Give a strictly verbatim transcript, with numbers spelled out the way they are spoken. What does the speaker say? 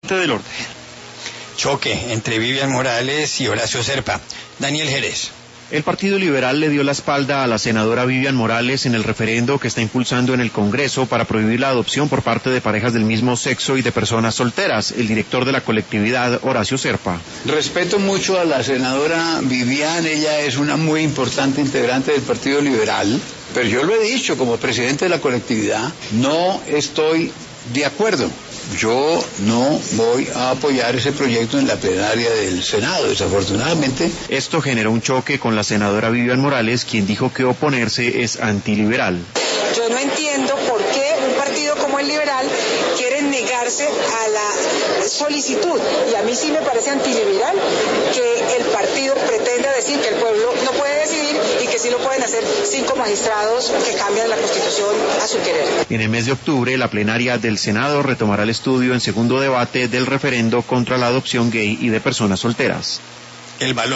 parte del orden. Choque entre Vivian Morales y Horacio Serpa. Daniel Jerez. El Partido Liberal le dio la espalda a la senadora Vivian Morales en el referendo que está impulsando en el Congreso para prohibir la adopción por parte de parejas del mismo sexo y de personas solteras. El director de la colectividad, Horacio Serpa. Respeto mucho a la senadora Vivian, ella es una muy importante integrante del Partido Liberal, pero yo lo he dicho como presidente de la colectividad, no estoy de acuerdo. Yo no voy a apoyar ese proyecto en la plenaria del Senado, desafortunadamente. Esto generó un choque con la senadora Vivian Morales, quien dijo que oponerse es antiliberal. Yo no entiendo por qué un partido como el Liberal quiere negarse a la solicitud, y a mí sí me parece antiliberal que el partido pretenda decir que el pueblo no puede decidir y que sí lo pueden hacer cinco magistrados que cambian la Constitución a su querer. En el mes de octubre, la plenaria del Senado retomará el estudio en segundo debate del referendo contra la adopción gay y de personas solteras. El valor